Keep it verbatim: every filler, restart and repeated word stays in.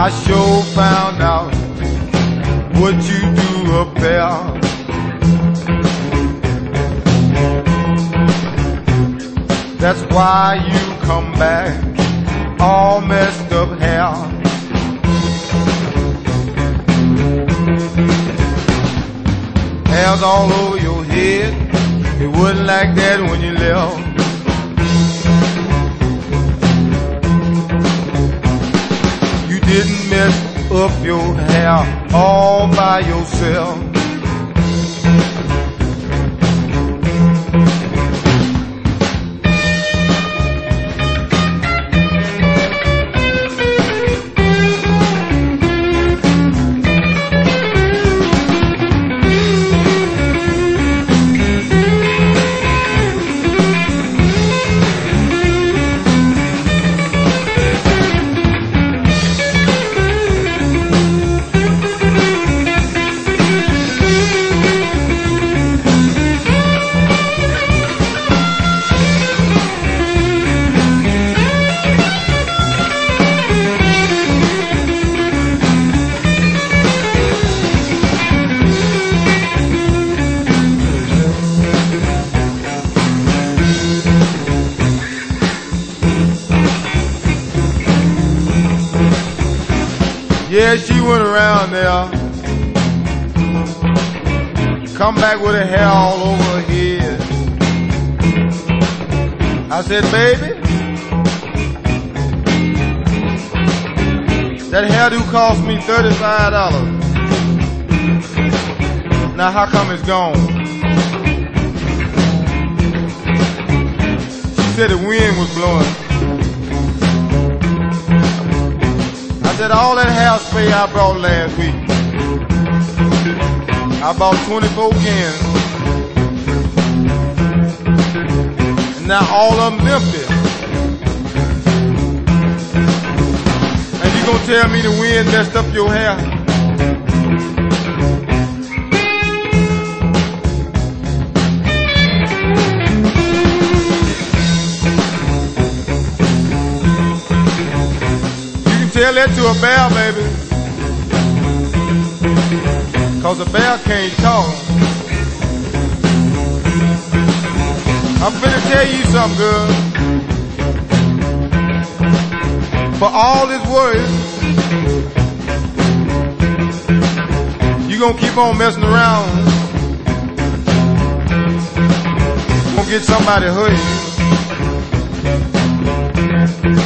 I sure found out what you do up there. That's why you come back all messed up hair. Hair's all over your head. It wasn't like that when you left. You didn't mess up your hair all by yourself. Yeah, she went around there, come back with her hair all over her head. I said, baby, that hairdo cost me thirty-five dollars. Now how come it's gone? She said the wind was blowing. I said, all that hairspray I brought last week, I bought twenty-four cans, and now all of them's empty. And you gonna tell me the wind messed up your hair? Tell that to a bear, baby, 'cause a bear can't talk. I'm finna tell you something, girl. For all this worry, you gonna keep on messing around, gonna get somebody hurt.